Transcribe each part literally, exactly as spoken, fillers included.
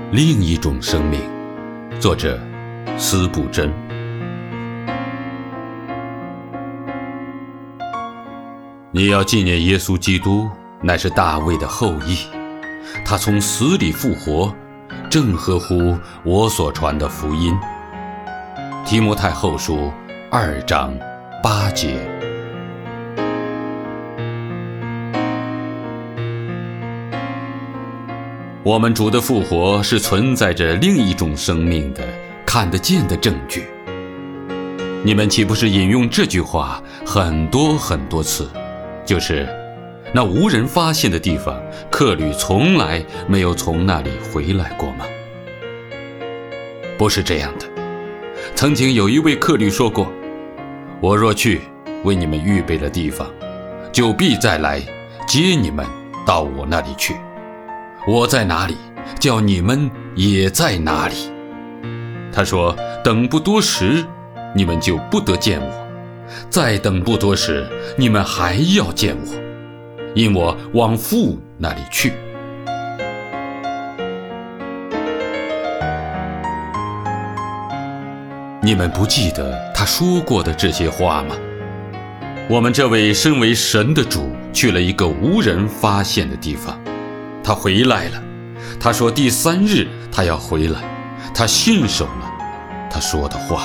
另一种生命。作者司布真。你要纪念耶稣基督，乃是大卫的后裔，他从死里复活，正合乎我所传的福音。提摩太后书二章八节。我们主的复活是存在着另一种生命的看得见的证据。你们岂不是引用这句话很多很多次，就是那无人发现的地方，客旅从来没有从那里回来过吗？不是这样的。曾经有一位客旅说过，我若去为你们预备了地方，就必再来接你们到我那里去。我在哪里，叫你们也在哪里。他说，等不多时，你们就不得见我；再等不多时，你们还要见我，因我往父那里去。你们不记得他说过的这些话吗？我们这位身为神的主去了一个无人发现的地方，他回来了。他说第三日他要回来，他信守了他说的话。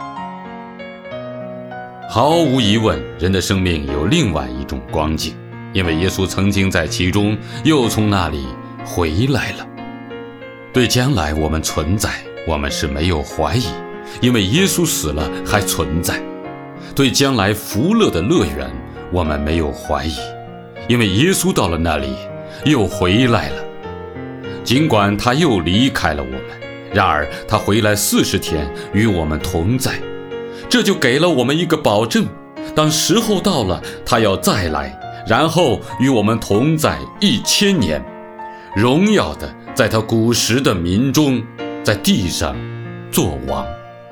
毫无疑问，人的生命有另外一种光景，因为耶稣曾经在其中，又从那里回来了。对将来我们存在，我们是没有怀疑，因为耶稣死了还存在。对将来福乐的乐园，我们没有怀疑，因为耶稣到了那里又回来了。尽管他又离开了我们，然而他回来四十天与我们同在，这就给了我们一个保证，当时候到了，他要再来，然后与我们同在一千年，荣耀的在他古时的民中，在地上作王。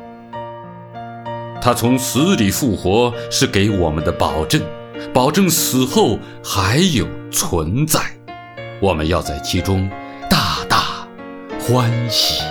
他从死里复活是给我们的保证，保证死后还有存在，我们要在其中大大欢喜。